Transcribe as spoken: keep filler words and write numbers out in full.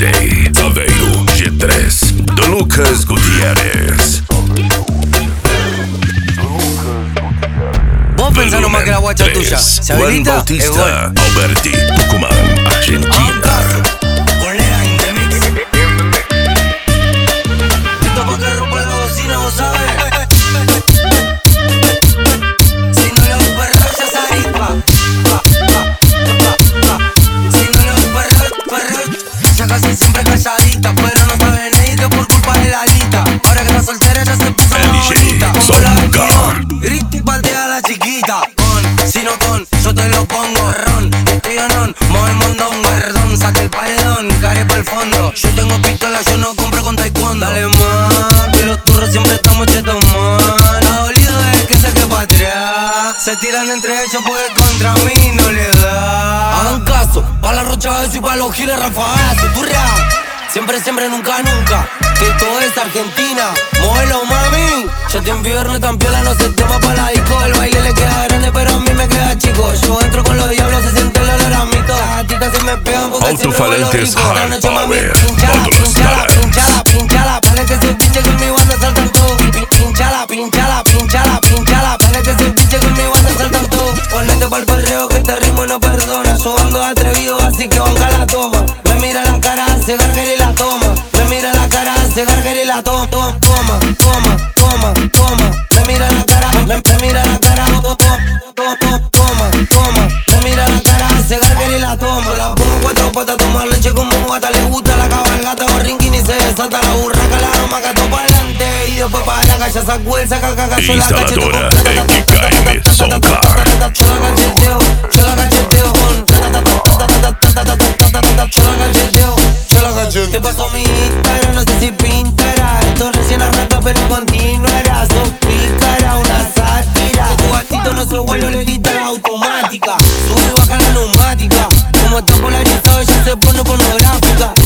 Day, Aveiro, G três, de Lucas Gutierrez. Vos pensás nomás que la guacha es tuya. Se Juan habilita, es Bautista, gol. Alberti, Tucumán, Argentina. Colega en remix. Esto pa' que rompa la bocina, vos sabes. Si no le doy perreo, ya se arispa. Si no le doy perreo, perreo. Ella casi siempre calladita, pero no sabe nadie por culpa de la lista. Ahora que está soltera ya se puso más bonita. Como la vestidor, grita y patea a la chiquita. Con, si no con, yo te lo pongo. Ron, estoy on, mueve el mondongo. Perdón, saque el paredón, care por el fondo. Yo tengo pistola, yo no compro con taekwondo. Dale más, que los turros siempre estamos chetos más. La dolido es que se que pa' atrás. Se tiran entre ellos porque contra mí no le da. Hagan caso, pa' la rocha eso y pa' los giles rafagazo. Turrea, siempre, siempre, nunca, nunca. Que todo es Argentina, móvelo mami. Ya te invierno tan piola, no se tema pa' la disco. El baile le queda grande pero a mí me queda chico. Yo entro con los diablos, se siente el olor a mito. Las gatitas se me pegan porque siempre vuelo rico. La noche mami, pinchala, pinchala, pinchala, pinchala. Para que se pinche con mi banda saltan todo. Pinchala, pinchala, pinchala, pinchala. Para que se pinche con mi banda saltan todo. Ponete pa'l perreo que este ritmo no perdona. Yo ando atrevido así que banca la toma. Me mira la cara, se gargara y la toma. Me mira la cara, se gargara y la toma. Toma, toma, toma, toma, toma. Me mira la cara, me, me mira la cara. Toma, toma, toma, toma. Me mira la cara, se gargara y la toma. La pongo cuatro patas, tomar leche como gata. Le gusta la cabalgata o rinquín y se desata la burraca. La arma que topa adelante y después para la calle sacó el saca caca. Instaladora X K M Soundcar. Yo la cacheteo, yo la cacheteo con. Yo la cacheteo, yo la cacheteo. ¿Qué pasó mi Instagram? No sé si pintará. Esto recién arranca pero continuará. Sos pícara, una sátira. Tu gatito no se vuelve, le quita la automática. Sube y baja la neumática. Como está polarizado ella se pone pornográfica.